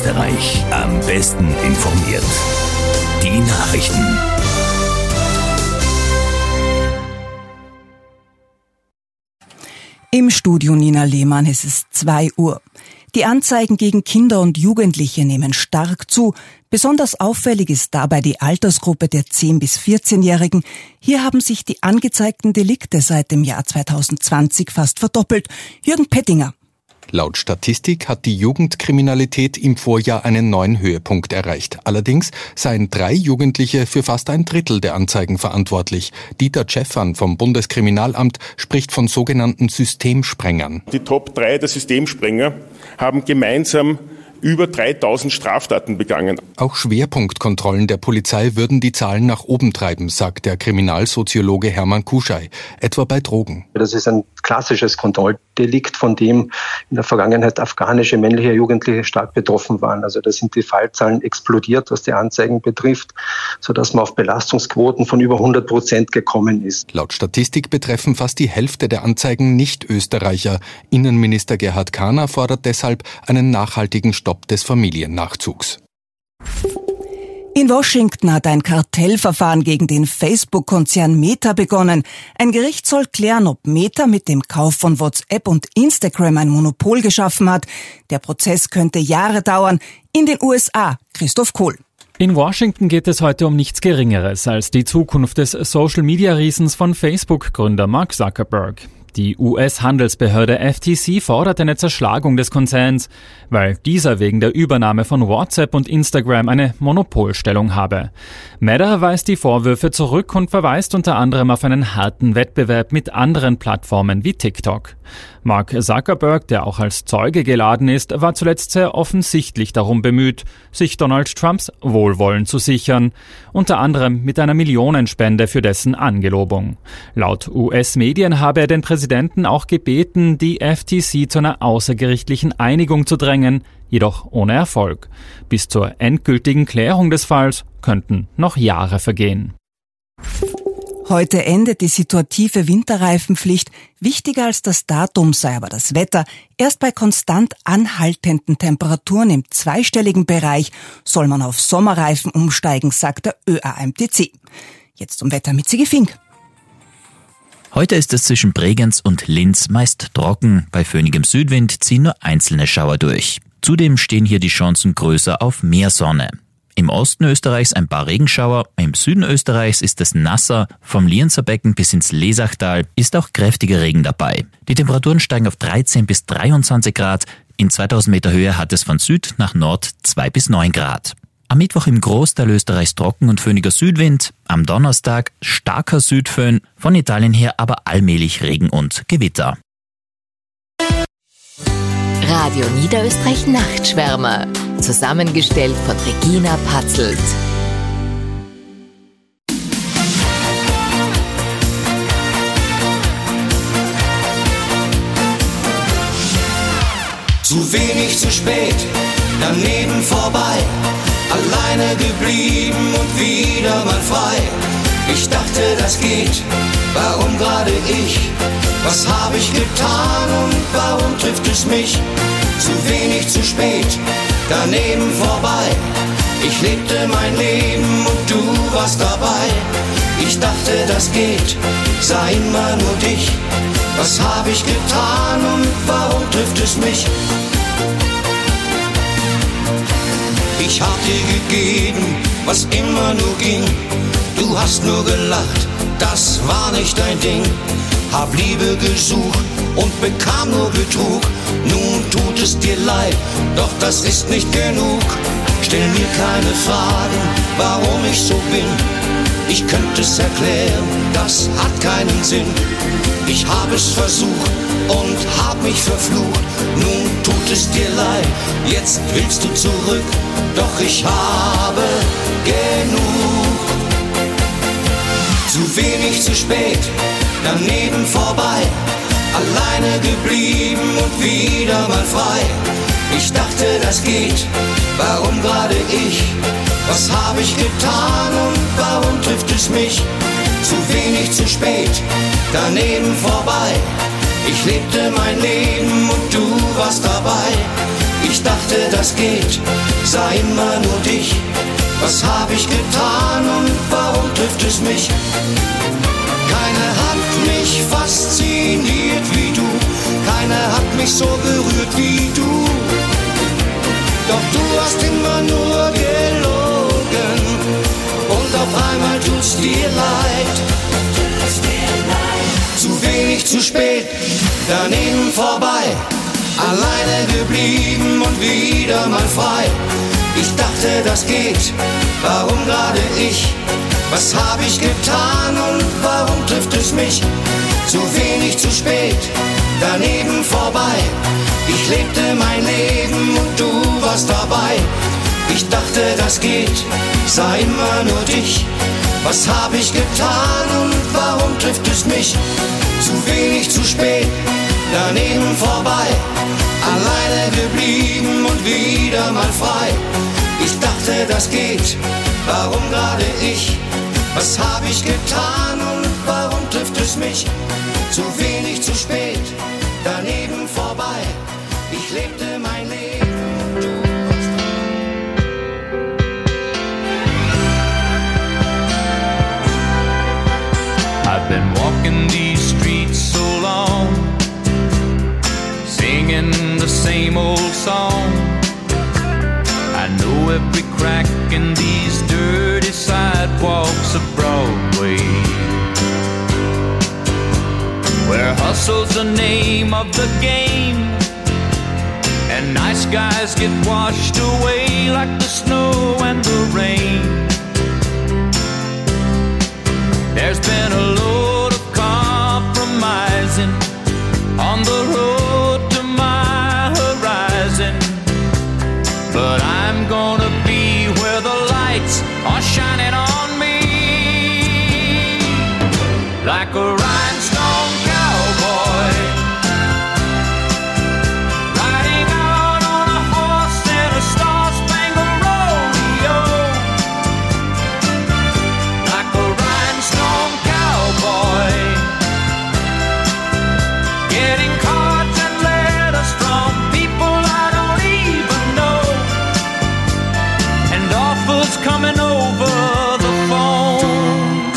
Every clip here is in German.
Österreich am besten informiert. Die Nachrichten. Im Studio Nina Lehmann, es ist 2 Uhr. Die Anzeigen gegen Kinder und Jugendliche nehmen stark zu. Besonders auffällig ist dabei die Altersgruppe der 10- bis 14-Jährigen. Hier haben sich die angezeigten Delikte seit dem Jahr 2020 fast verdoppelt. Jürgen Pettinger. Laut Statistik hat die Jugendkriminalität im Vorjahr einen neuen Höhepunkt erreicht. Allerdings seien 3 Jugendliche für fast ein Drittel der Anzeigen verantwortlich. Dieter Tscheffan vom Bundeskriminalamt spricht von sogenannten Systemsprengern. Die Top 3 der Systemsprenger haben gemeinsam über 3000 Straftaten begangen. Auch Schwerpunktkontrollen der Polizei würden die Zahlen nach oben treiben, sagt der Kriminalsoziologe Hermann Kuschei, etwa bei Drogen. Das ist ein klassisches Kontrolldelikt, von dem in der Vergangenheit afghanische männliche Jugendliche stark betroffen waren. Also da sind die Fallzahlen explodiert, was die Anzeigen betrifft, sodass man auf Belastungsquoten von über 100% gekommen ist. Laut Statistik betreffen fast die Hälfte der Anzeigen Nicht-Österreicher. Innenminister Gerhard Kahner fordert deshalb einen nachhaltigen Stopp des Familiennachzugs. In Washington hat ein Kartellverfahren gegen den Facebook-Konzern Meta begonnen. Ein Gericht soll klären, ob Meta mit dem Kauf von WhatsApp und Instagram ein Monopol geschaffen hat. Der Prozess könnte Jahre dauern. In den USA, Christoph Kohl. In Washington geht es heute um nichts Geringeres als die Zukunft des Social-Media-Riesens von Facebook-Gründer Mark Zuckerberg. Die US-Handelsbehörde FTC fordert eine Zerschlagung des Konzerns, weil dieser wegen der Übernahme von WhatsApp und Instagram eine Monopolstellung habe. Meta weist die Vorwürfe zurück und verweist unter anderem auf einen harten Wettbewerb mit anderen Plattformen wie TikTok. Mark Zuckerberg, der auch als Zeuge geladen ist, war zuletzt sehr offensichtlich darum bemüht, sich Donald Trumps Wohlwollen zu sichern, unter anderem mit einer Millionenspende für dessen Angelobung. Laut US-Medien habe er den Präsidenten auch gebeten, die FTC zu einer außergerichtlichen Einigung zu drängen, jedoch ohne Erfolg. Bis zur endgültigen Klärung des Falls könnten noch Jahre vergehen. Heute endet die situative Winterreifenpflicht. Wichtiger als das Datum sei aber das Wetter. Erst bei konstant anhaltenden Temperaturen im zweistelligen Bereich soll man auf Sommerreifen umsteigen, sagt der ÖAMTC. Jetzt zum Wetter mit Sigi Fink. Heute ist es zwischen Bregenz und Linz meist trocken. Bei föhnigem Südwind ziehen nur einzelne Schauer durch. Zudem stehen hier die Chancen größer auf mehr Sonne. Im Osten Österreichs ein paar Regenschauer, im Süden Österreichs ist es nasser, vom Lienzer Becken bis ins Lesachtal ist auch kräftiger Regen dabei. Die Temperaturen steigen auf 13 bis 23 Grad, in 2000 Meter Höhe hat es von Süd nach Nord 2 bis 9 Grad. Am Mittwoch im Großteil Österreichs trocken und föhniger Südwind, am Donnerstag starker Südföhn, von Italien her aber allmählich Regen und Gewitter. Radio Niederösterreich Nachtschwärmer. Zusammengestellt von Regina Patzelt. Zu wenig, zu spät, daneben vorbei. Alleine geblieben und wieder mal frei. Ich dachte, das geht, warum gerade ich? Was habe ich getan und warum trifft es mich? Zu wenig, zu spät, daneben vorbei. Ich lebte mein Leben und du warst dabei. Ich dachte, das geht, sah immer nur dich. Was habe ich getan und warum trifft es mich? Ich hab dir gegeben, was immer nur ging. Du hast nur gelacht, das war nicht dein Ding. Hab Liebe gesucht und bekam nur Betrug. Nun tut es dir leid, doch das ist nicht genug. Stell mir keine Fragen, warum ich so bin. Ich könnte es erklären, das hat keinen Sinn. Ich hab es versucht und hab mich verflucht. Nun tut es dir leid, jetzt willst du zurück. Doch ich habe genug. Zu wenig, zu spät, daneben vorbei. Alleine geblieben und wieder mal frei. Ich dachte, das geht, warum gerade ich? Was habe ich getan und warum trifft es mich? Zu wenig, zu spät, daneben vorbei. Ich lebte mein Leben und du warst dabei. Ich dachte, das geht, sah immer nur dich. Was hab ich getan und warum trifft es mich? Keiner hat mich fasziniert wie du, keiner hat mich so berührt wie du. Doch du hast immer nur gelogen und auf einmal tut's dir leid. Zu wenig, zu spät, daneben vorbei, alleine geblieben und wieder mal frei. Ich dachte, das geht, warum gerade ich? Was hab ich getan und warum trifft es mich? Zu wenig, zu spät, daneben vorbei. Ich lebte mein Leben und du warst dabei. Ich dachte, das geht, sah immer nur dich. Was hab ich getan und warum trifft es mich? Zu wenig, zu spät, daneben vorbei. Alleine geblieben und wieder mal frei. Ich dachte, das geht, warum gerade ich? Was hab ich getan und warum trifft es mich? Zu wenig, zu spät, daneben vorbei. Ich lebte mein Leben und du warst dabei. I've been walking these streets so long, singing the same old song. I know every crack in these dirty sidewalks of Broadway, where hustle's the name of the game, and nice guys get washed away like the snow and the rain. There's been a load of compromising on the road to my horizon, but I'm gonna be where the lights are shining on me, like a rhinestone cowboy, riding out on a horse in a star-spangled rodeo, like a rhinestone cowboy, getting cards and letters from people I don't even know, and offers coming over the phone.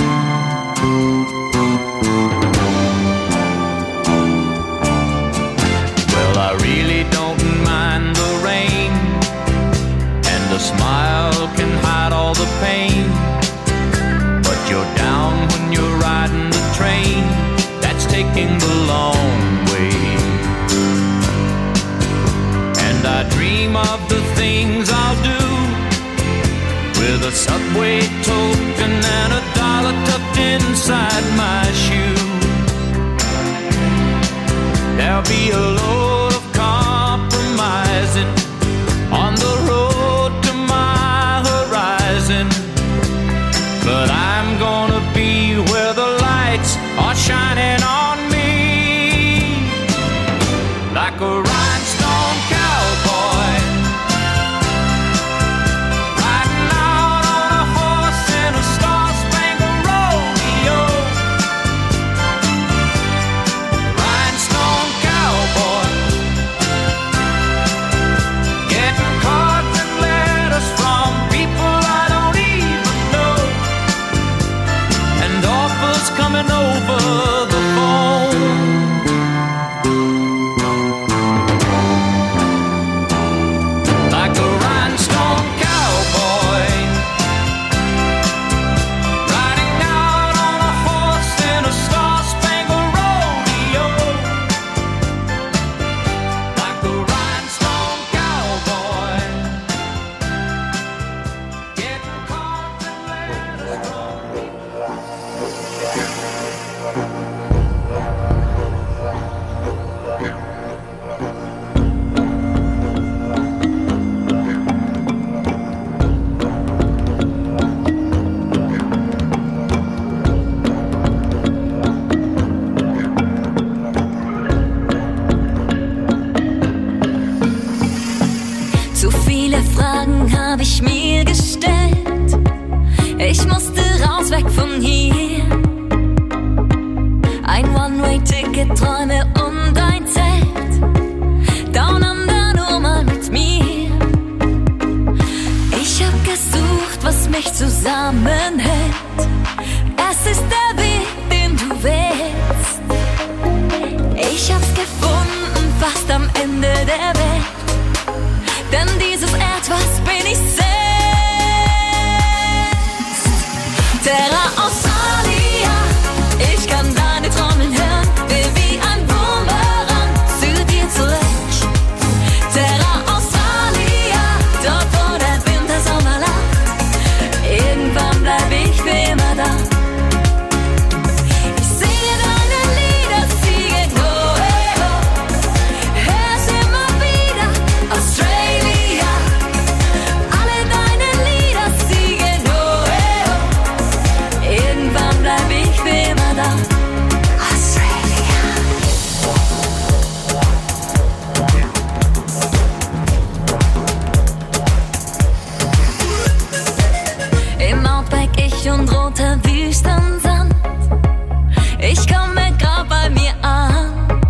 Well, I really don't mind the rain, and a smile can hide all the pain, but you're down when you're riding the train that's taking the long way. And I dream of the things I'll do with a subway token and a dollar tucked inside my shoe. There'll be a load of compromising on the road to my horizon, but I'm gonna be where the lights are shining on me, like a rhinestone cowboy, riding out on a horse in a star-spangled rodeo, rhinestone cowboy, getting cards and letters from people I don't even know, and offers coming over the phone. Like a rhinestone cowboy, riding out on a horse in a star-spangled rodeo, like a rhinestone cowboy, getting cards and letters from Zu viele Fragen habe ich mir gestellt. Ich musste raus, weg von hier. Ein One-Way-Ticket, Träume und ein Zelt. Down Under nur mal mit mir. mich zusammenhält. Es ist der Weg, den du wählst. Ich hab's gefunden, fast am Ende der Welt. Denn dieses Etwas bin ich selbst. Terra Australia, ich kann deine Trommeln hören, will wie ein Boomerang zu dir zurück. Terra Australia, dort wo der Winter Sommer lacht, irgendwann bleib ich für immer da. Ich singe deine Lieder, sie gehen ho, hey, ho. Hör's immer wieder, Australia. Alle deine Lieder, sie gehen ho, hey, ho. Irgendwann bleib ich für immer da. Im Outback ich und roter Wüstensand. Ich komme grad bei mir an.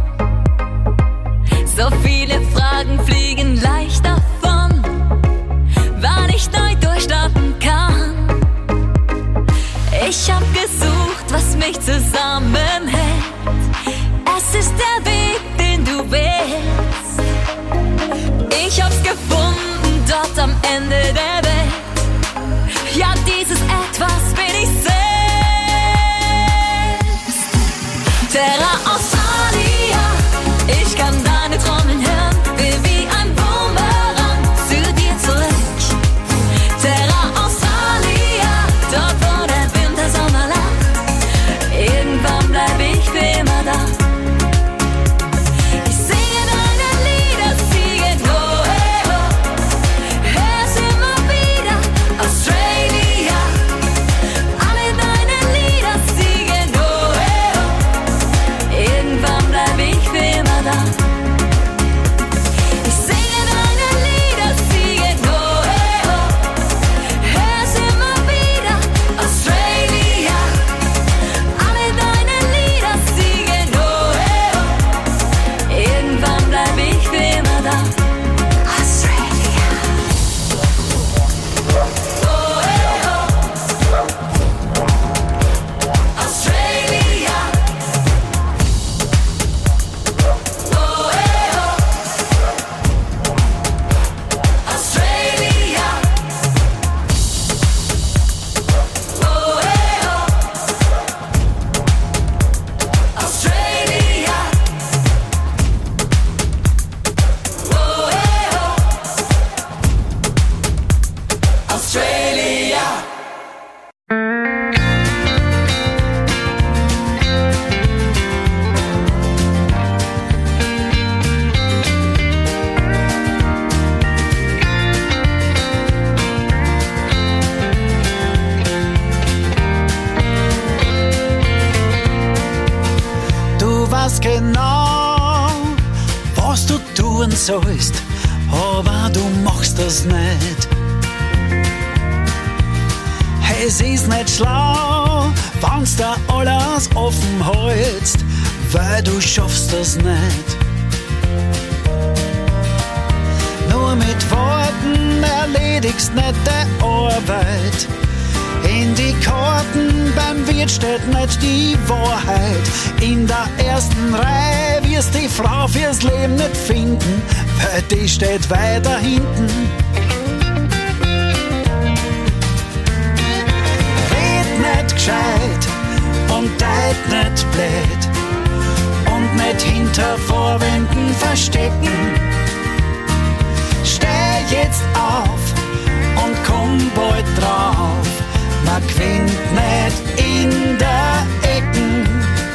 So viele Fragen fliegen leicht davon, wann ich neu durchstarten kann. Ich hab gesucht, was mich zusammenhält. Es ist der Weg, den du wählst. Ich hab's gefunden, dort am Ende der Welt. Ja, dieses Etwas bin ich selbst. Terra Australia, ich kann deine Trommeln hören, will wie ein Boomerang zu dir zurück. Terra Australia, dort wo der Winter Sommer lacht, irgendwann bleib ich für immer da. Ich singe deine Lieder, sie gehen ho, hey, ho. Hör's immer wieder, Australia. Alle deine Lieder, sie gehen ho, hey, ho. Irgendwann bleib ich für immer da. Ich singe deine Lieder, sie gehen ho, hey, ho. Hör's immer wieder, Australia. Alle deine Lieder, sie gehen ho, hey, ho. Irgendwann bleib ich für immer da. Australia. Oh, hey, ho. Australia. Oh, hey, ho. Australia. Oh, hey, ho. Australia. Oh, hey, ho. Australia. Du weißt genau, was du tun sollst, aber du machst das nicht. Es ist nicht schlau, wenn's da alles offen hältst, weil du schaffst das nicht. Nur mit Worten erledigst nicht die Arbeit. In die Karten beim Wirt steht nicht die Wahrheit. In der ersten Reihe wirst die Frau fürs Leben nicht finden, weil die steht weiter hinten. Red nicht gescheit und deit nicht blöd und nicht hinter Vorwänden verstecken. Steh jetzt auf und komm bald drauf. Man gewinnt nicht in der Ecken.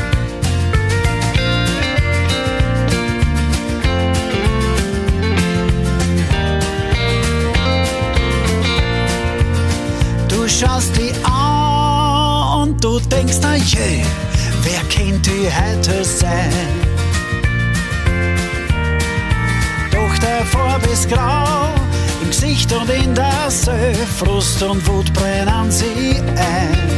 Du schaust die an und du denkst, na je, wer kennt die heute sein? Doch der Farbe ist grau, im Gesicht und in der Seele, Frust und Wut brennen sie ein.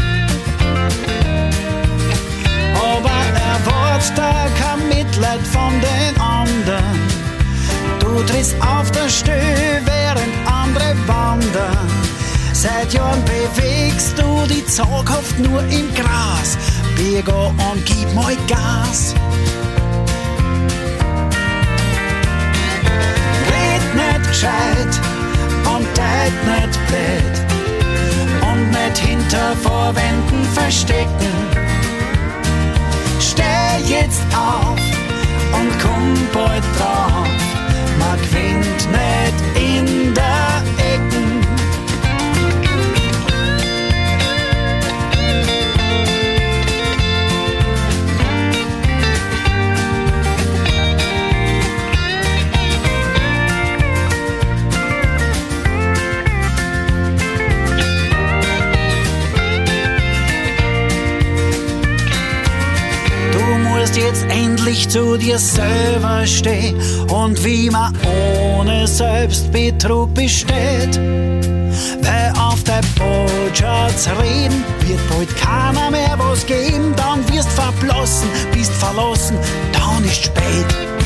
Aber erwartet da kein Mitleid von den anderen. Du trittst auf der Stelle, während andere wandern. Seit seit Jahren bewegst du die zaghaft nur im Gras. Bieg an und gib mal Gas. Red nicht gescheit und teit nicht blöd und nicht hinter Vorwänden verstecken. Steh jetzt auf und komm bald drauf, man gewinnt nicht in der Ecken. Jetzt endlich zu dir selber stehen und wie man ohne Selbstbetrug besteht. Weil auf der Botschaft reden wird bald keiner mehr was geben, dann wirst verblassen, bist verlassen, dann ist spät.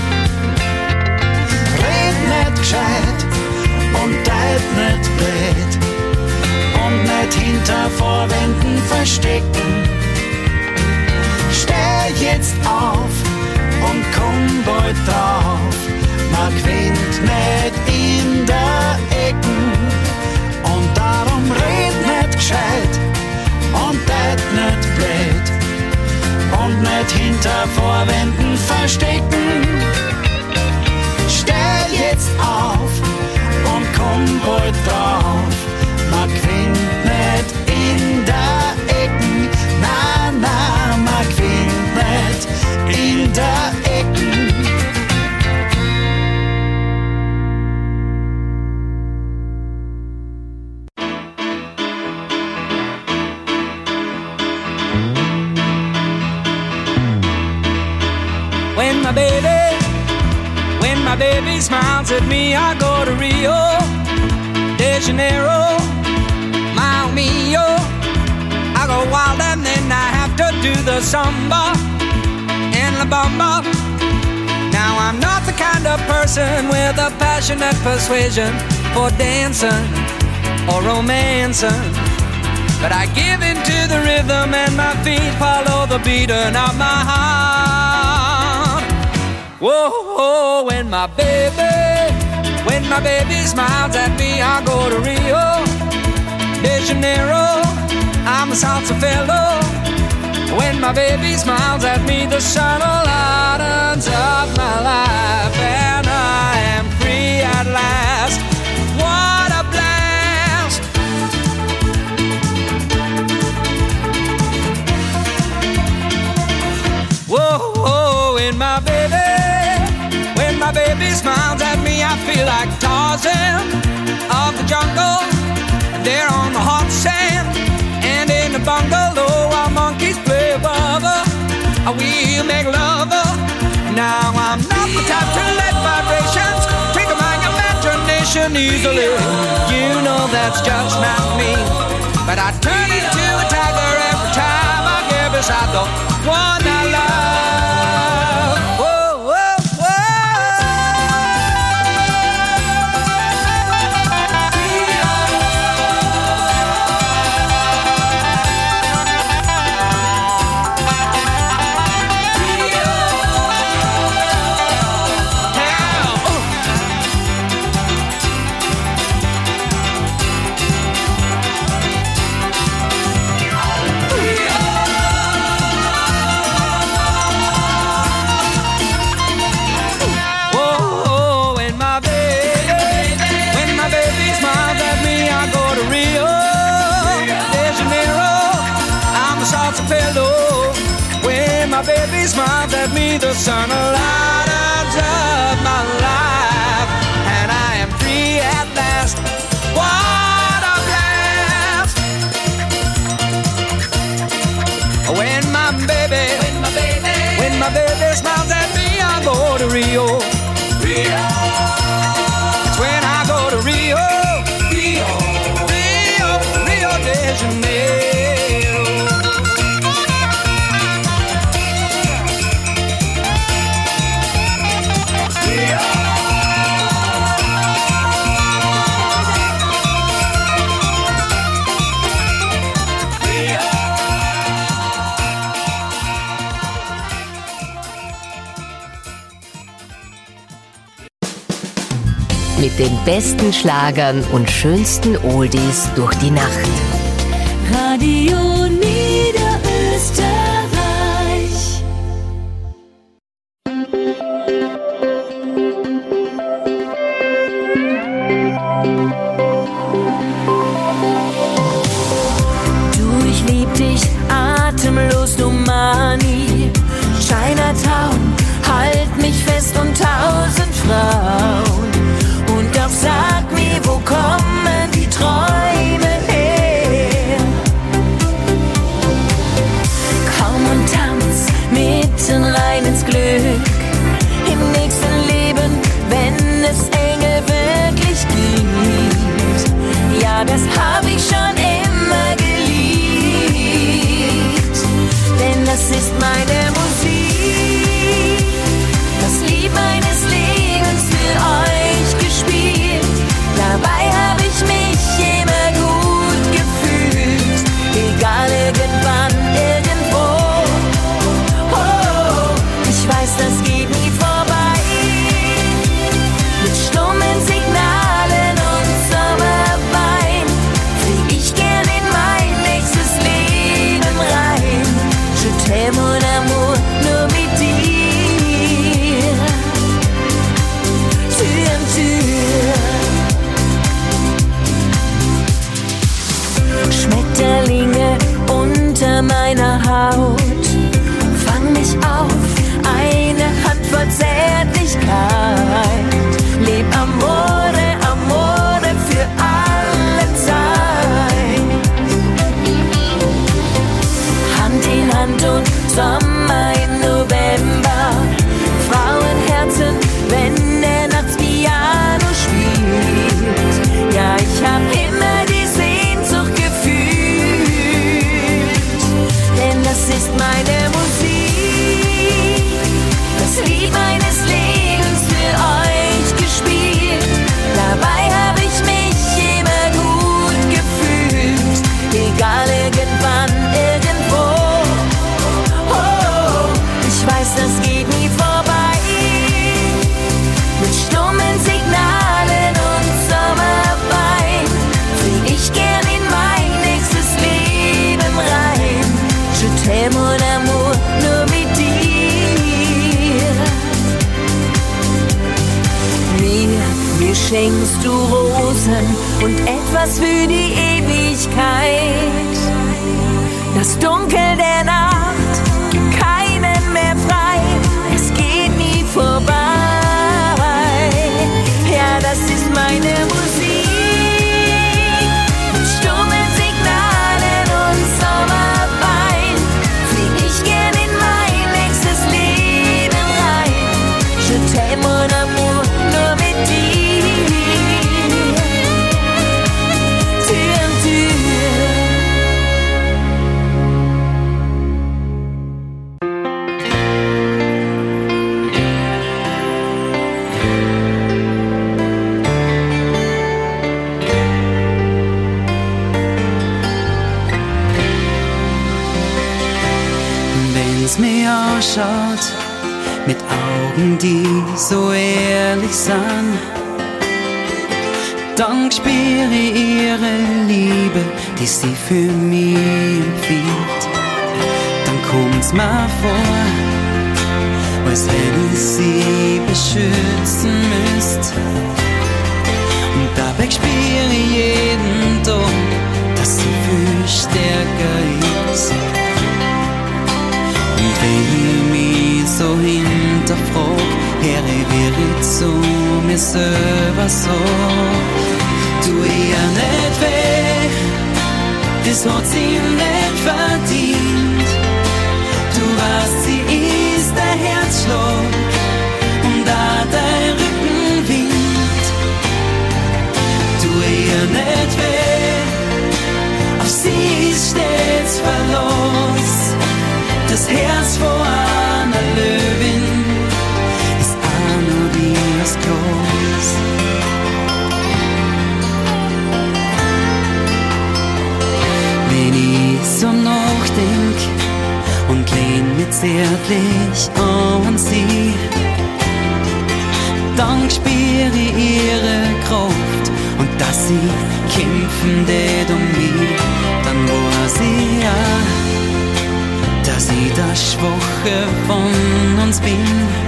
Red nicht gescheit und teit nicht blöd und nicht hinter Vorwänden verstecken. Steh jetzt auf und komm bald drauf, man gewinnt nicht in der Ecken. Und darum red nicht gescheit und tät nicht blöd und nicht hinter Vorwänden verstecken. Steh jetzt auf und komm bald drauf, man gewinnt nicht in der Ecken. Na, na, man gewinnt nicht in der Ecken. When my baby smiles at me, I go to Rio de Janeiro, Mile Mio. I go wild and then I have to do the samba and la bamba. Now I'm not the kind of person with a passionate persuasion for dancing or romancing, but I give into the rhythm and my feet follow the beating of my heart. Whoa, whoa, when my baby smiles at me, I go to Rio de Janeiro, I'm a salsa fellow. When my baby smiles at me, the sun lightens up my life, and I am free at last. What a blast! Whoa, whoa, when my baby smiles at me, I feel like Tarzan of the jungle. There on the hot sand and in the bungalow, our monkeys play above her. We'll make love her. Now I'm not the type to let vibrations trigger my imagination easily. You know that's just not me. But I turn into a tiger every time I get beside the one I love. Whoa, whoa, whoa. My baby smiles at me, the sun lightens up my life, and I am free at last. What a blast! When my baby smiles at me, I go to Rio. It's when I go to Rio de Janeiro. den besten Schlagern und schönsten Oldies durch die Nacht. Radio Niederösterreich. Du, ich lieb dich atemlos, du Mani. Chinatown, halt mich fest und 1000 Frauen. Und doch sag mir, wo kommen die Träume her? Komm und tanz mitten rein ins Glück. Im nächsten Leben, wenn es Engel wirklich gibt. Ja, das hab ich schon immer geliebt. Denn das ist meine Musik. Das Lied meines Lebens für euch gespielt. Dabei hab ich mich immer gut gefühlt. Egal irgendwann, irgendwo. Oh, ich weiß, das geht nie vorbei. Mit stummen Signalen und Sommerwein flieg ich gern in mein nächstes Leben rein. Je t'aime mon amour, nur mit dir. Tür an Tür. Schmetterlinge unter meiner Haut. Fang mich auf, eine Handvoll Zärtlichkeit. Leb Amore, Amore für alle Zeit. Hand in Hand und Sommer im November. Frauenherzen, wenn der nachts Piano spielt. Ja, ich hab immer die Sehnsucht gefühlt. Denn das ist meine Musik. Das Lied meines Lebens für euch gespielt. Dabei hab ich mich immer gut gefühlt. Egal irgendwann, irgendwo. Oh, ich weiß, das geht nie vorbei. Mit stummen Signalen und Sommerwein flieg ich gern in mein nächstes Leben rein. Je t'aime mon amour, nur mit dir. Mir schenkst du Rosen und etwas für die Ewigkeit. Das Dunkel der Nacht gibt keinen mehr frei. Es geht nie vorbei. Ja, das ist meine Musik. Mit stummen Signalen und Sommerwein flieg ich gern in mein nächstes Leben rein. Je t'aime mon amour, nur mit dir. Tür an Tür. Wenn's mir ausschaut, mit Augen, die so ehrlich sind, dann spüre ich ihre Liebe, die sie für mich empfiehlt. Dann kommt's mir vor, als wenn ich sie beschützen müsst. Und dabei spüre ich jeden Tag, dass sie viel stärker ist. Und wenn ich mich so hinterfrag, höre ich wirklich zu mir selber so. Tu ihr nicht weh, das hat sie nicht verdient. Du weißt, sie ist der Herzschlag und auch der Rückenwind. Tu ihr nicht weh, auf sie ist stets Verlust. Das Herz vor einer Löwin ist auch nur das Groß. Wenn ich so nachdenk und lehn mich zärtlich an sie, dann spüre ich ihre Kraft und dass sie kämpfen tät um mich, dann weiß ich auch, dass ich das Schwache von uns bin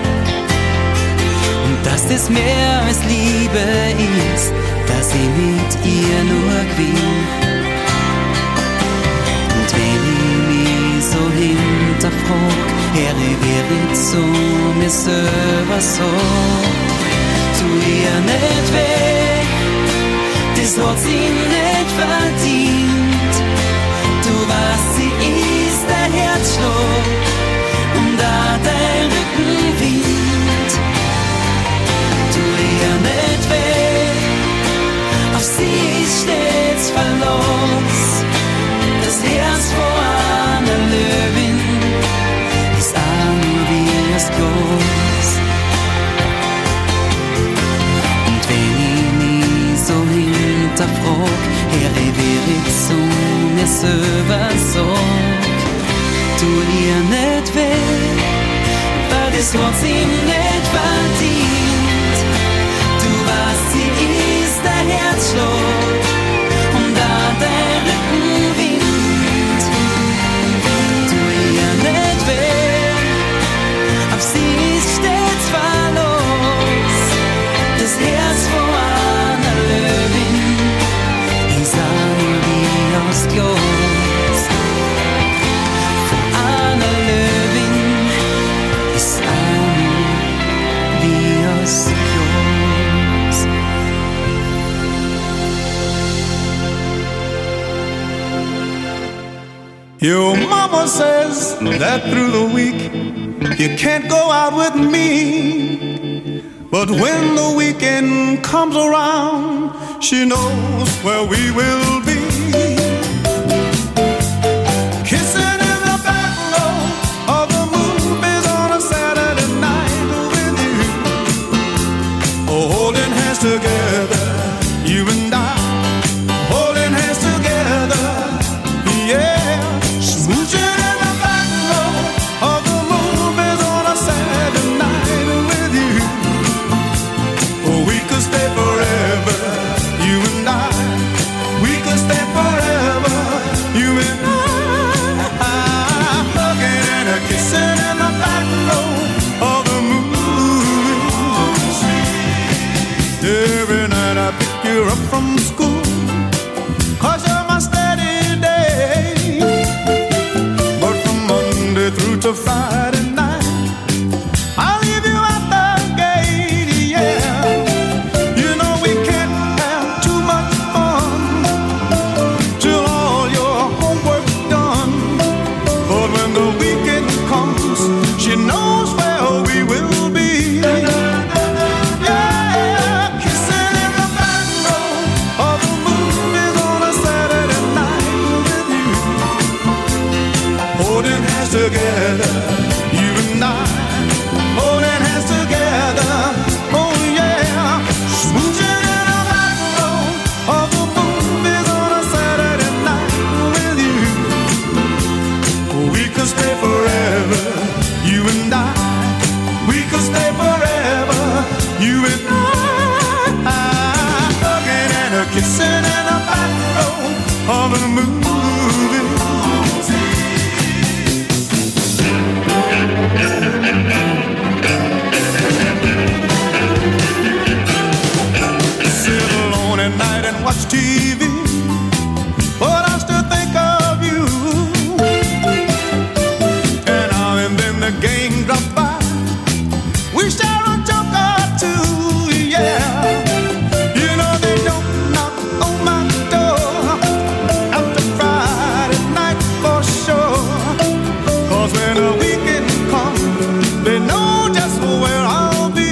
und dass das mehr als Liebe ist, dass ich mit ihr nur gewinn. Und wenn ich mich so hinterfrag, Herr, ich werde zu mir selber so, tu ihr nicht weh, das hat sie nicht verdient. Du weißt, sie ist der Herzschlag und auch dein Rückenwind. Tu ihr nicht weh, auf sie ist stets Verlass. Das Herz vor einer Löwin ist auch nur wie das Glas. Und wenn ich mich so hinterfrag, Herr, ich werde zu mir selber sag, tu ihr nicht weh, weil das hat sie nicht verdient. Du weißt, sie ist der Herzschlag und auch der Rückenwind. Tu ihr nicht weh, auf sie ist stets Verlust. Das Herz von einer Löwin ist auch nur wie aus Glas. Von einer Löwin ist auch nur wie aus Glas. Your mama says that through the week you can't go out with me, but when the weekend comes around, she knows where we will be. Kissing in the back row of the movies on a Saturday night with you, holding hands together, you and I, holding hands together, yeah. Smooching in the back row of the movies on a Saturday night with you. Oh, we could stay forever, you and I. We could stay forever, you and I. Hugging and a kissing in the back row of the movies. Every night I pick you up from school, 'cause you're my steady day. Through to Friday night, I'll leave you at the gate, yeah. You know we can't have too much fun till all your homework's done. But when the weekend comes, she knows where we will be. Yeah, kissing in the back row of the movies on a Saturday night with you, holding hands together, you and I, holding hands together, oh yeah, smooching in the back row of the movies on a Saturday night with you. We could stay forever, you and I, we could stay forever, you and I, hugging and a kissing in the back row of the movies. Sit alone at night and watch TV, but I still think of you. And now and then the gang drops by, we share a joke or two, yeah. You know they don't knock on my door after Friday night for sure, 'cause when the weekend comes, they know just where I'll be.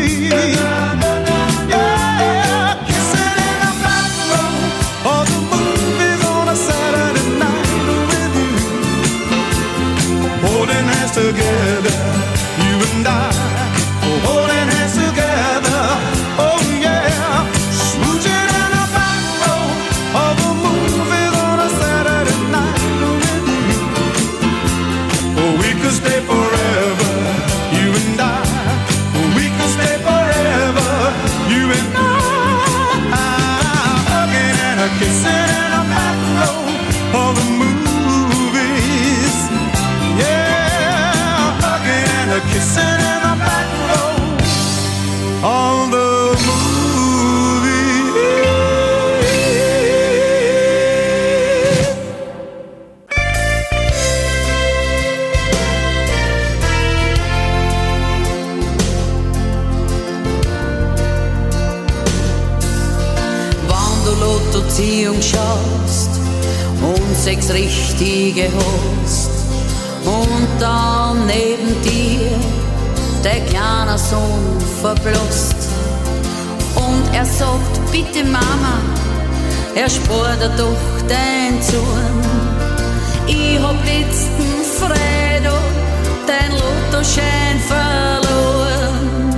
Yeah, kissing in the back row of the movies on a Saturday night with you, holding hands together, you and I, holding hands together, oh yeah, smooching in the back row of the movies on a Saturday night with you. Oh, we could stay forever, you and I. We could stay forever, 6 richtige hast. Und dann neben dir der kleine Sohn verblasst. Und er sagt, bitte Mama, er spart dir doch dein Zorn. Ich hab letzten Freitag dein Lottoschein verloren.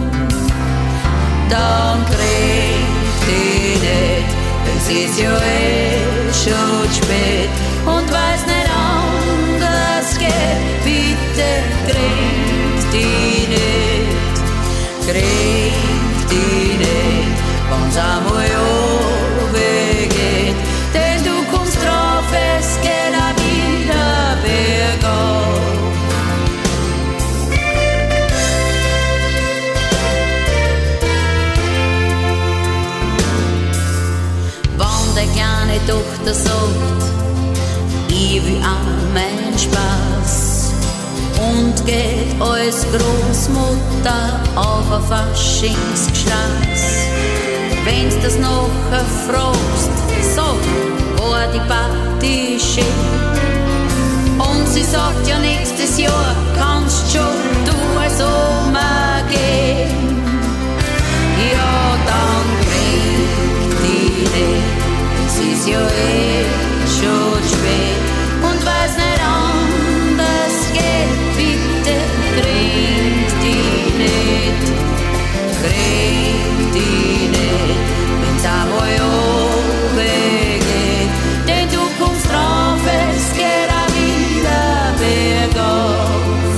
Dann krieg ich nicht, es ist ja schon spät und weiß nicht anders geht. Bitte krieg die nicht, krieg die nicht, wenn's einmal runtergeht. Denn du kommst drauf, es geht auch wieder bergauf. Wenn der kleine Tochter sagt, ich will auch meinen Spaß, und geht als Großmutter auf ein Faschingsgschlaß. Wenn's das nachher fragst, sag, war die Party schön? Und sie sagt, ja, nächstes Jahr kannst schon du als Oma gehen. Ja, dann krieg die nicht, es ist ja schon spät und weiß nicht anders geht. Bitte krieg die nicht, krieg die nicht, wenn's einmal runtergeht. Denn du kommst drauf, es geht auch wieder bergauf.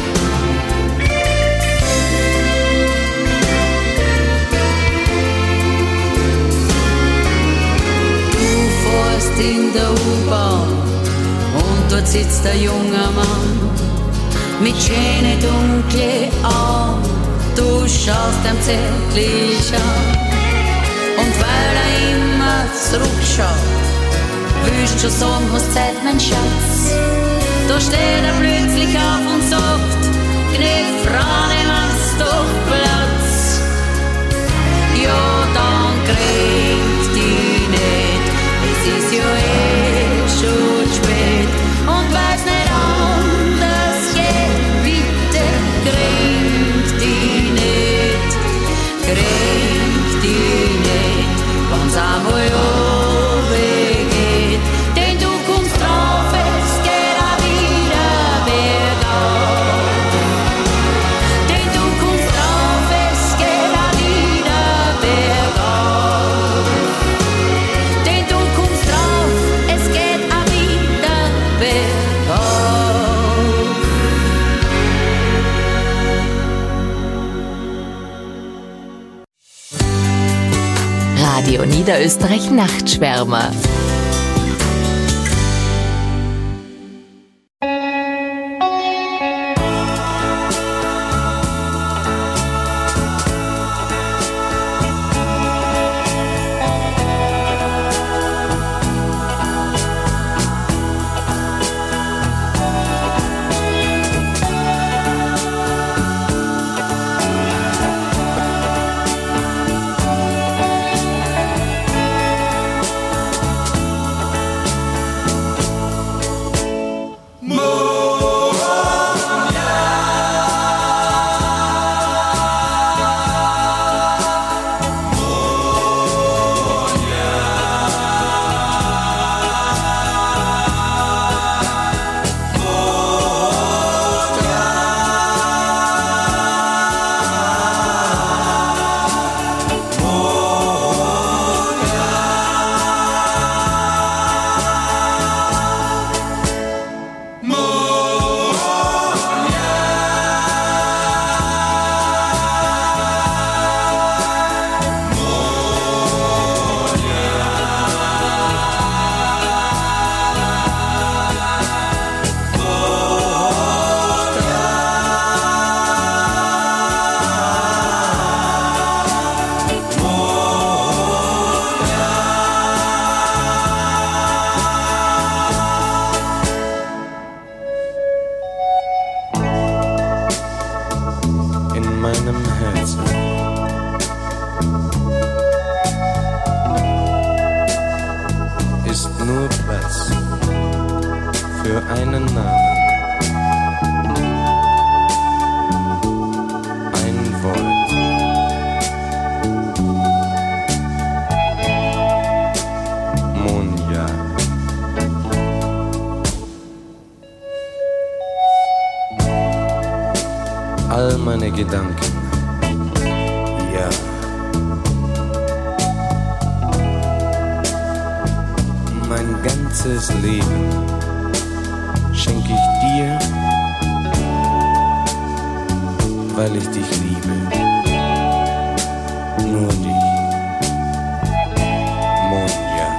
Du fährst in der U-Bahn und dort sitzt der junge Mann mit schönen dunklen Augen. Du schaust ihm zärtlich an. Und weil er immer zurückschaut, willst schon sagen, hast Zeit, mein Schatz. Da steht er plötzlich auf und sagt, Gnädig, Frau, nimm uns doch Platz. Ja, dann kriegt die nicht, es ist ja schon spät und weiß nicht anders geht. Bitte kriegt die nicht, kriegt die nicht, wenn's einmal runtergeht. Denn du kommst drauf, es geht auch wieder bergauf. Denn du kommst drauf, es geht auch wieder bergauf. Denn du kommst drauf, es geht auch wieder bergauf. Radio Niederösterreich Nachtschwärmer. für einen Namen. Ein Wort. Monja. All meine Gedanken. Ja. Mein ganzes Leben schenke ich dir, weil ich dich liebe. Nur dich. Monja.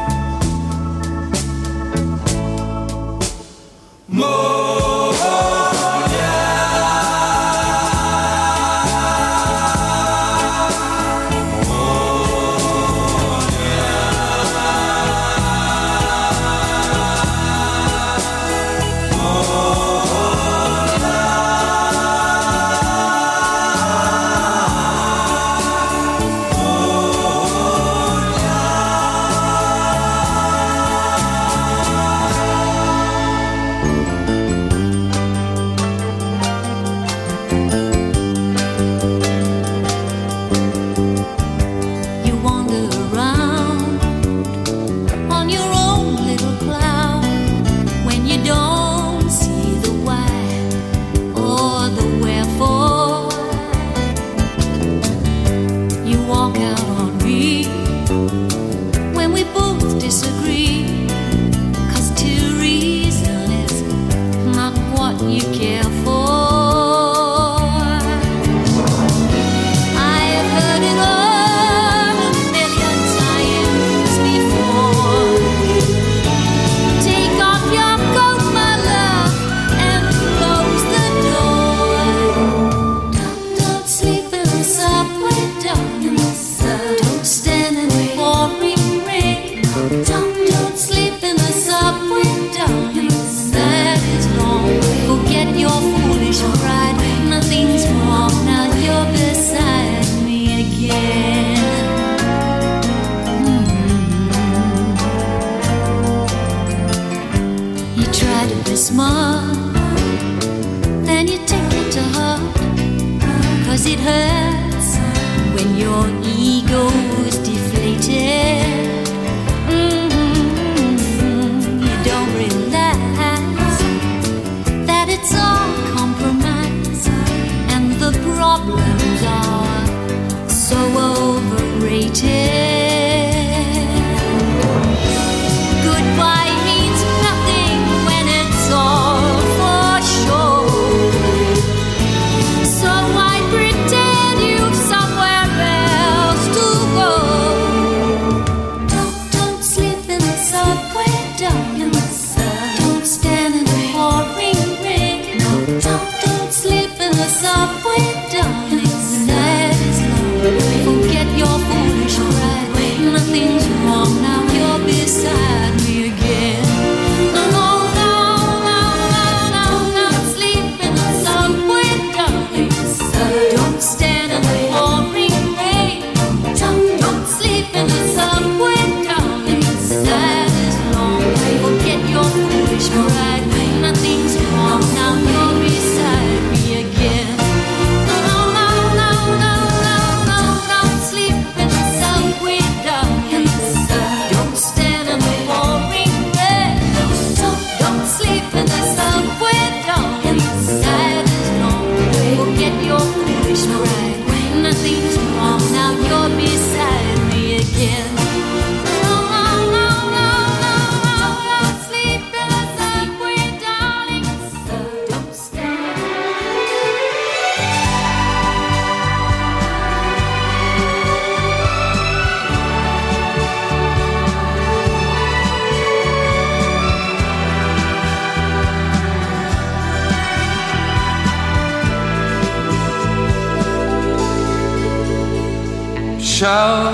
Schau,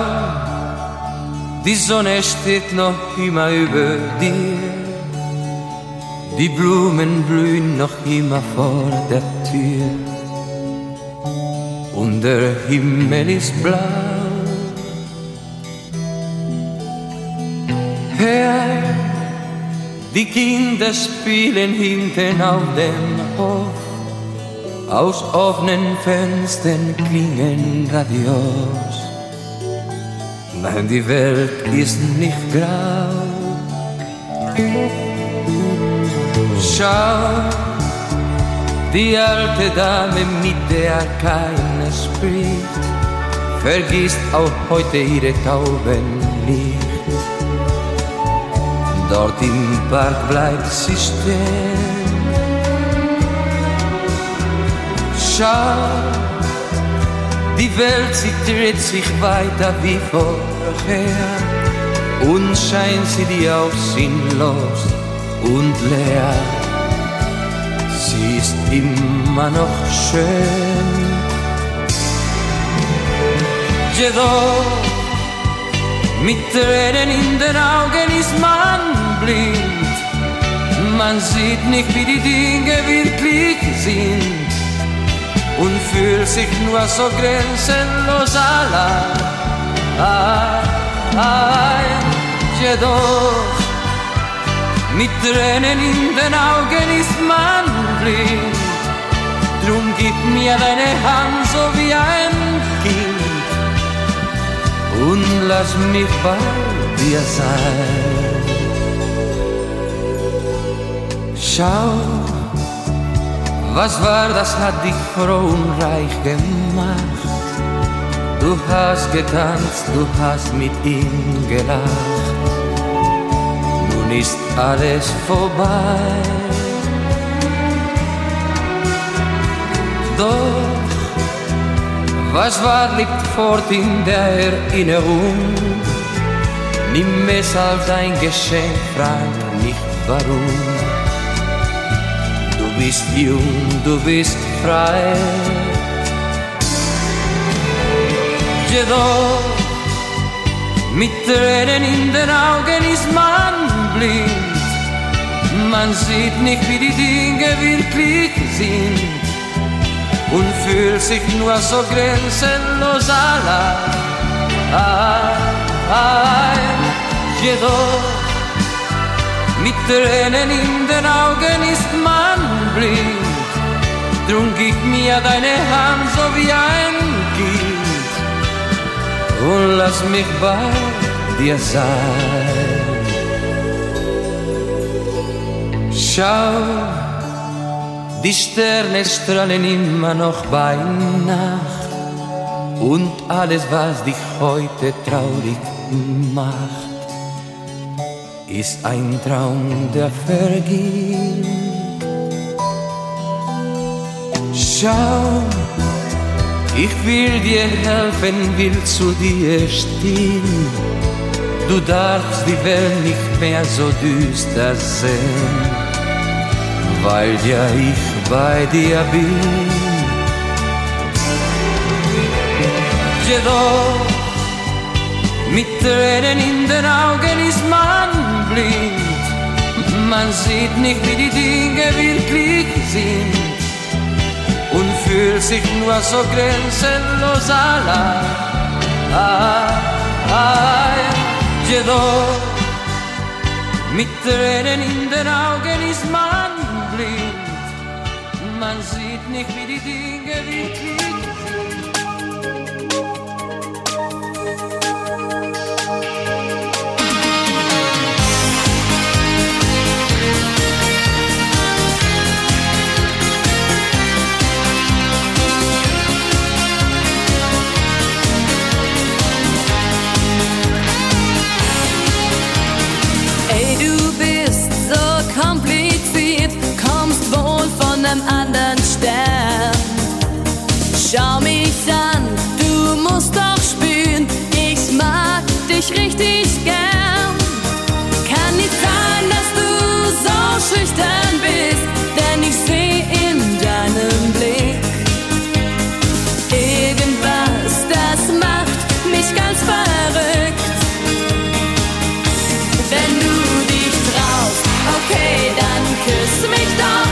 die Sonne steht noch immer über dir, die Blumen blühen noch immer vor der Tür und der Himmel ist blau. Herr, Die Kinder spielen hinten auf dem Hof. Aus offenen Fenstern klingen Radios. Nein, die Welt ist nicht grau. Schau, die alte Dame, mit der keiner spricht, vergisst auch heute ihre Tauben nicht. Dort im Park bleibt sie stehen. Schau, die Welt, sie dreht sich weiter wie vorher und scheint sie dir auch sinnlos und leer. Sie ist immer noch schön. Jedoch mit Tränen in den Augen ist man blind. Man sieht nicht, wie die Dinge wirklich sind und fühlt sich nur so grenzenlos allein. Jedoch mit Tränen in den Augen ist man blind. Drum gib mir deine Hand so wie ein Kind und lass mich bei dir sein. Schau, was war, das hat dich froh und reich gemacht. Du hast getanzt, du hast mit ihm gelacht. Nun ist alles vorbei. Doch was war, liegt fort in der Erinnerung. Nimm es als ein Geschenk, frag nicht warum. Du bist jung, du bist frei. Jedoch mit Tränen in den Augen ist man blind. Man sieht nicht, wie die Dinge wirklich sind und fühlt sich nur so grenzenlos allein. Jedoch mit Tränen in den Augen ist man blind. Drum gib mir deine Hand so wie ein Kind und lass mich bei dir sein. Schau, die Sterne strahlen immer noch bei Nacht und alles, was dich heute traurig macht, ist ein Traum, der vergeht. Schau, ich will dir helfen, will zu dir stehen. Du darfst die Welt nicht mehr so düster sehen, weil ja ich bei dir bin. Jedoch mit Tränen in den Augen ist man blind. Man sieht nicht, wie die Dinge wirklich sind und fühlt sich nur so grenzenlos allein. Jedoch mit Tränen in den Augen ist man blind. Man sieht nicht, wie die Dinge wirklich sind. Einem anderen Stern. Schau mich an, du musst doch spüren, ich mag dich richtig gern. Kann nicht sein, dass du so schüchtern bist, denn ich seh in deinem Blick irgendwas, das macht mich ganz verrückt. Wenn du dich traust, okay, dann küss mich doch.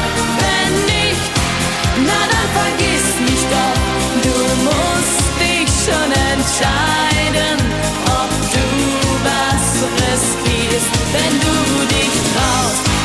Na dann vergiss mich doch, du musst dich schon entscheiden, ob du was riskierst. Wenn du dich traust,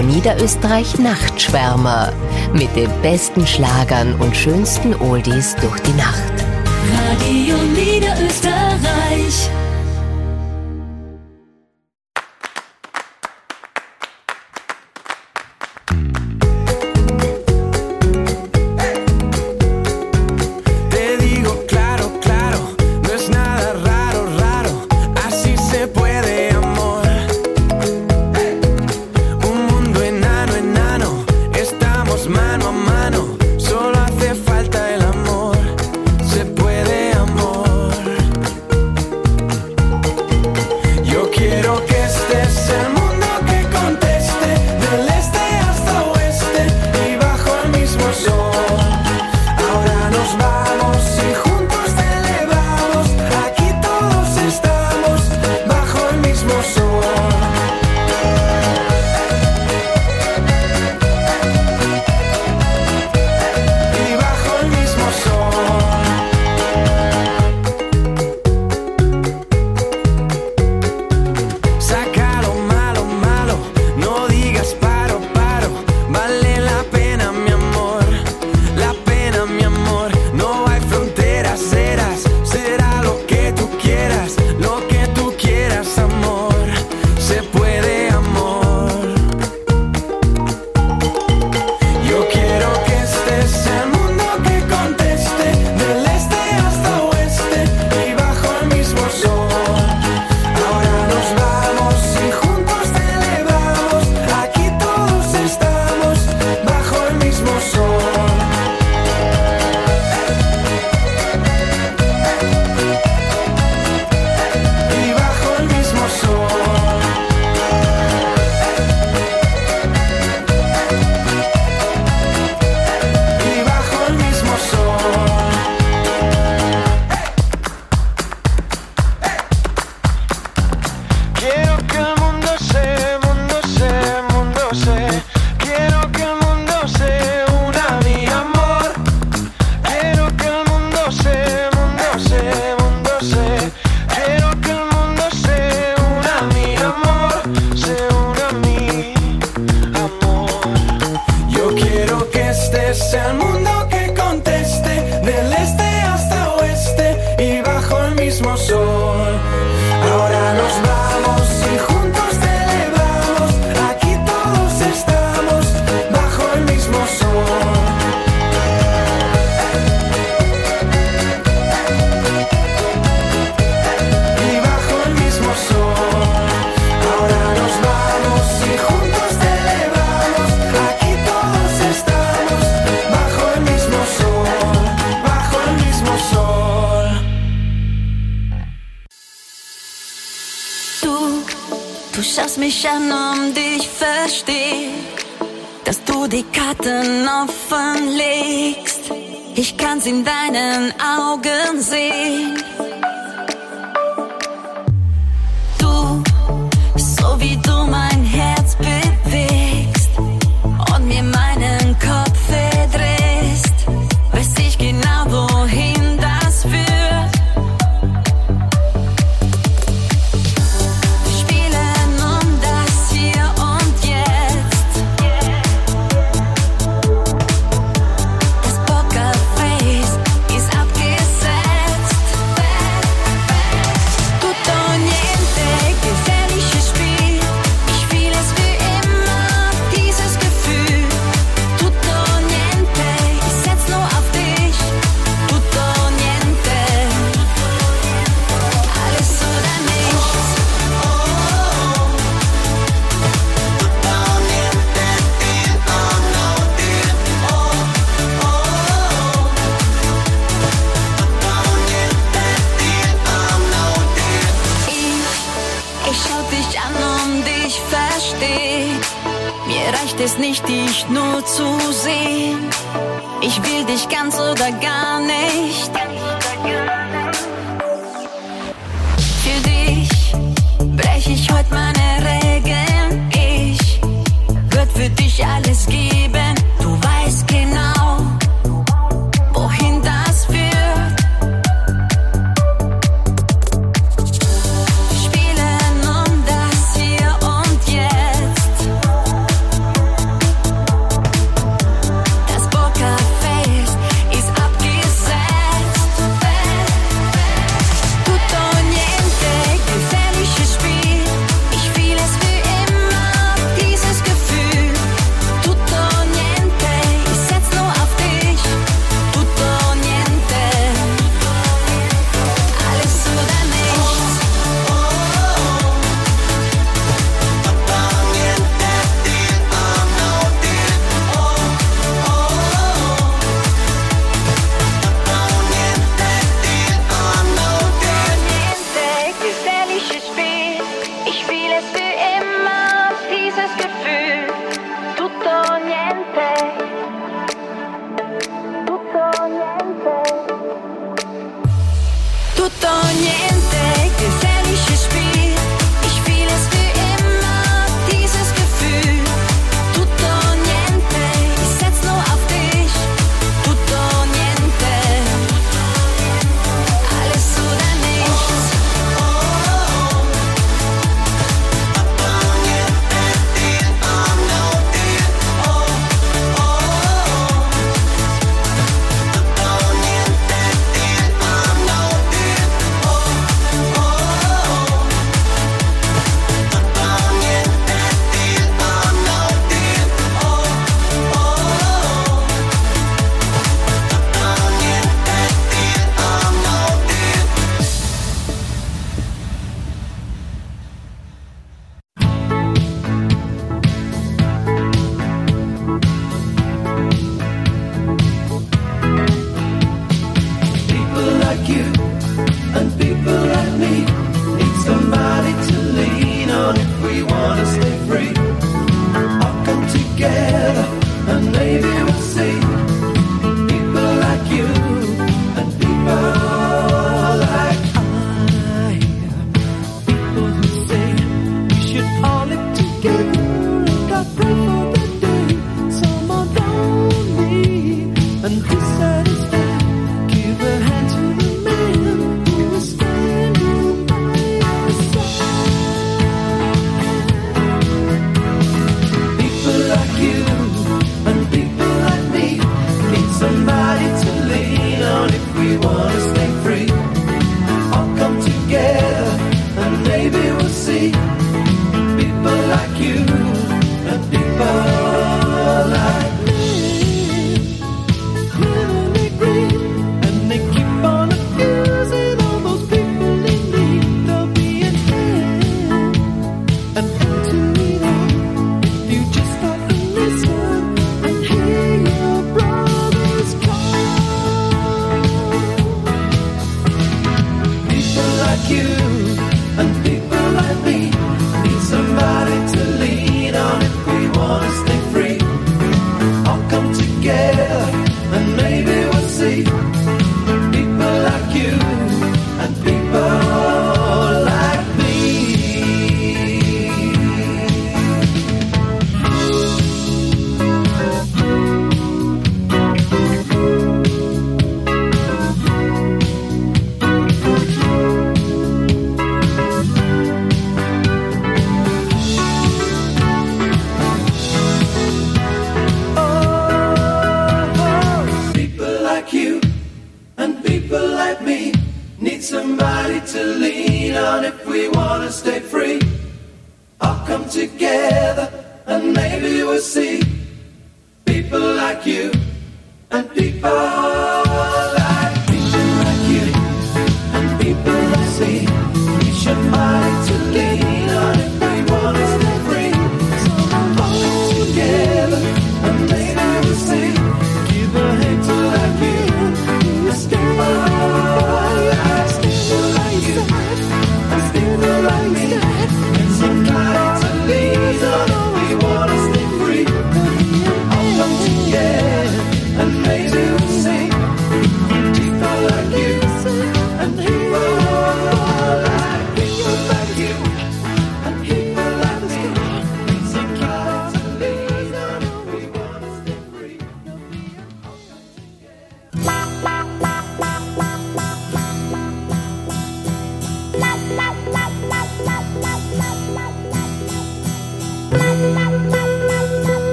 Radio Niederösterreich Nachtschwärmer mit den besten Schlagern und schönsten Oldies durch die Nacht. Radio Niederösterreich. Du schaust mich an und ich versteh, dass du die Karten offenlegst. Ich kann's in deinen Augen sehen. Du, so wie du mein Herz bewegst und mir meinen Kopf verdrehst, weiß ich genau, wohin das führt. Es nicht, dich nur zu sehen. Ich will dich ganz oder gar nicht. Für dich brech ich heute meine Regeln. Ich würd für dich alles geben. Du weißt genau, wohin das führt. Wir spielen um das Hier und Jetzt. tutto o niente, gefährliches Spiel. Ich spiele es für immer, dieses Gefühl. Tutto o niente, ich setz nur auf dich. Tutto o niente, alles oder nichts.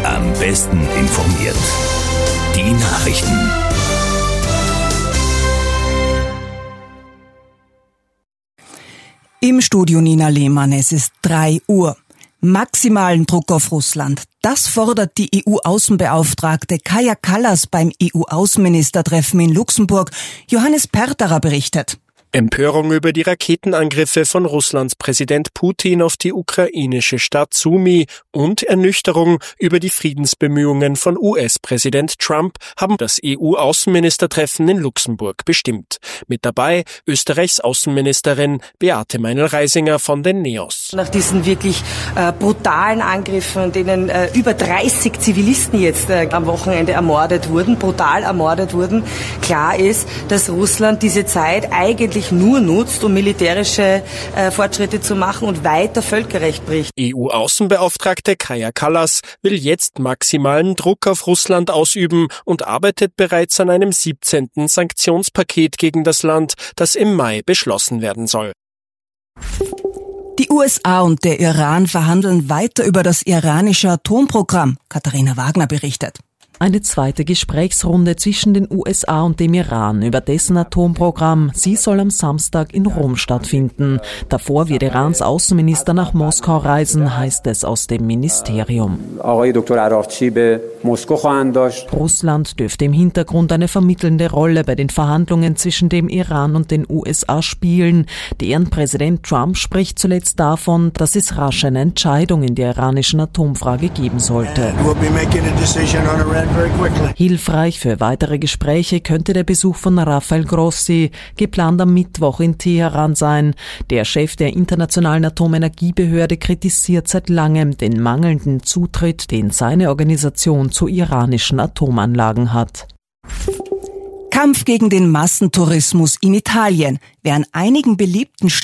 am besten informiert. Die Nachrichten. Im Studio Nina Lehmann, es ist 3 Uhr. Maximalen Druck auf Russland. Das fordert die EU-Außenbeauftragte Kaja Kallas beim EU-Außenministertreffen in Luxemburg. Johannes Perterer berichtet. Empörung über die Raketenangriffe von Russlands Präsident Putin auf die ukrainische Stadt Sumy und Ernüchterung über die Friedensbemühungen von US-Präsident Trump haben das EU-Außenministertreffen in Luxemburg bestimmt. Mit dabei Österreichs Außenministerin Beate Meinl-Reisinger von den NEOS. Nach diesen wirklich brutalen Angriffen, in denen über 30 Zivilisten jetzt am Wochenende brutal ermordet wurden, klar ist, dass Russland diese Zeit eigentlich nur nutzt, um militärische Fortschritte zu machen und weiter Völkerrecht bricht. EU-Außenbeauftragte Kaja Kallas will jetzt maximalen Druck auf Russland ausüben und arbeitet bereits an einem 17. Sanktionspaket gegen das Land, das im Mai beschlossen werden soll. Die USA und der Iran verhandeln weiter über das iranische Atomprogramm. Katharina Wagner berichtet. Eine zweite Gesprächsrunde zwischen den USA und dem Iran über dessen Atomprogramm. Sie soll am Samstag in Rom stattfinden. Davor wird Irans Außenminister nach Moskau reisen, heißt es aus dem Ministerium. Russland dürfte im Hintergrund eine vermittelnde Rolle bei den Verhandlungen zwischen dem Iran und den USA spielen. Deren Präsident Trump spricht zuletzt davon, dass es rasch eine Entscheidung in der iranischen Atomfrage geben sollte. Hilfreich für weitere Gespräche könnte der Besuch von Rafael Grossi, geplant am Mittwoch in Teheran sein. Der Chef der Internationalen Atomenergiebehörde kritisiert seit langem den mangelnden Zutritt, den seine Organisation zu iranischen Atomanlagen hat. Kampf gegen den Massentourismus in Italien. Wer an einigen beliebten